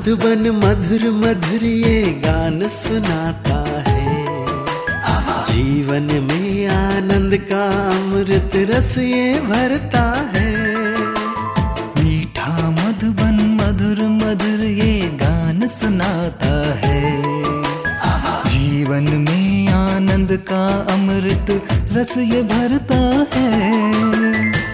मधुबन मधुर मधुर ये गान सुनाता है, जीवन में आनंद का अमृत रस ये भरता है। मीठा मधुबन मधुर मधुर ये गान सुनाता है, जीवन में आनंद का अमृत रस ये भरता है।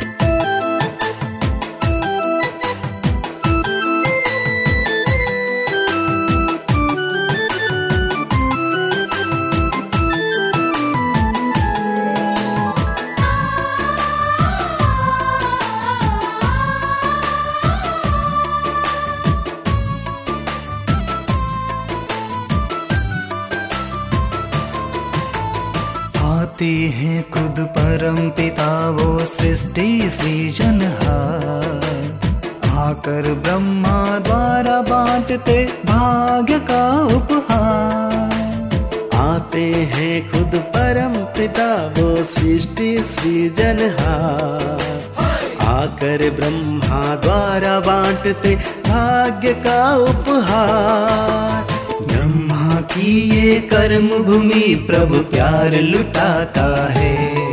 आते हैं खुद परम पिता वो सृष्टि सृजनहार, आकर ब्रह्मा द्वारा बांटते भाग्य का उपहार। आते हैं खुद परम पिता वो सृष्टि सृजनहार, आकर ब्रह्मा द्वारा बांटते भाग्य का उपहार। ब्रह्मा की ये कर्म भूमि प्रभु प्यार लुटाता है,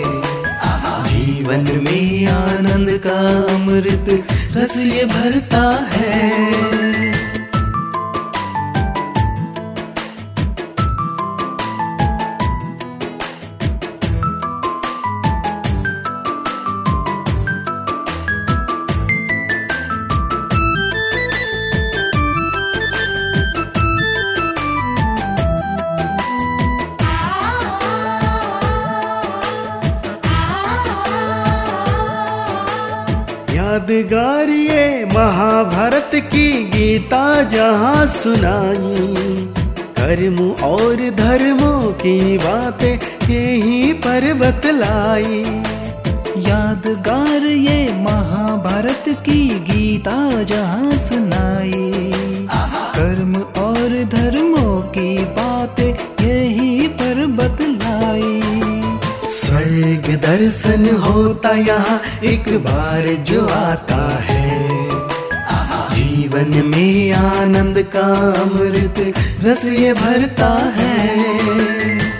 जीवन में आनंद का अमृत रस ये भरता है। यादगार ये महाभारत की गीता जहाँ सुनाई, कर्म और धर्मों की बातें यहीं पर बतलाई। यादगार ये महाभारत की गीता जहाँ सुनाई, कर्म और धर्मों की बातें यहीं पर बतलाई। स्वर्ग दर्शन होता यहाँ एक बार जो आता है, जीवन में आनंद का अमृत रस ये भरता है।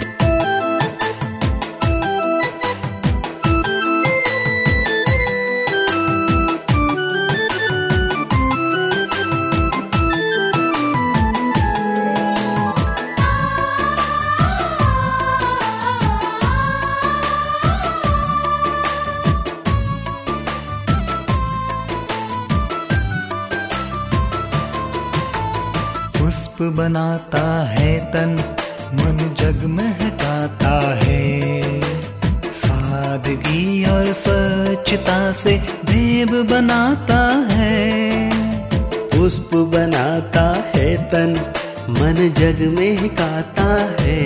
पुष्प बनाता है तन मन जगमगाता है, सादगी और स्वच्छता से देव बनाता है। पुष्प बनाता है तन मन जगमगाता है,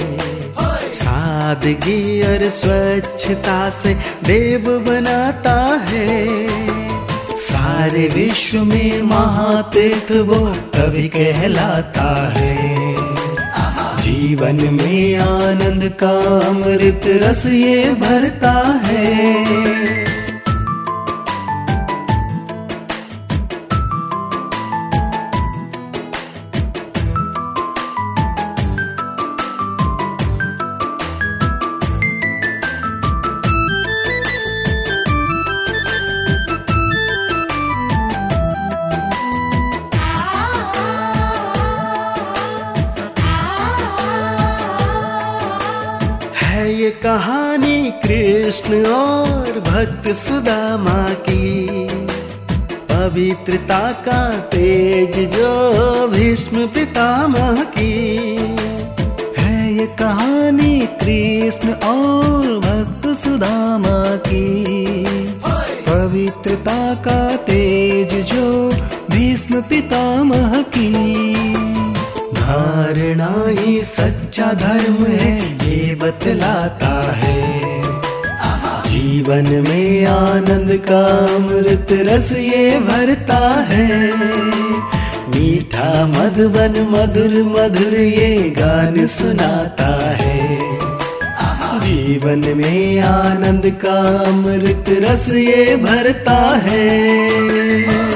सादगी और स्वच्छता से देव बनाता है। सारे विश्व में महातीर्थ वो कवि कहलाता है, जीवन में आनंद का अमृत रस ये भरता है। ये कहानी कृष्ण और भक्त सुदामा की, पवित्रता का तेज जो भीष्म पितामह की। है ये कहानी कृष्ण और भक्त सुदामा की, पवित्रता का तेज जो भीष्म पितामह की। धारणा ही सच्चा धर्म है ये बतलाता है, जीवन में आनंद का अमृत रस ये भरता है। मीठा मधुबन मधुर मधुर ये गान सुनाता है, जीवन में आनंद का अमृत रस ये भरता है।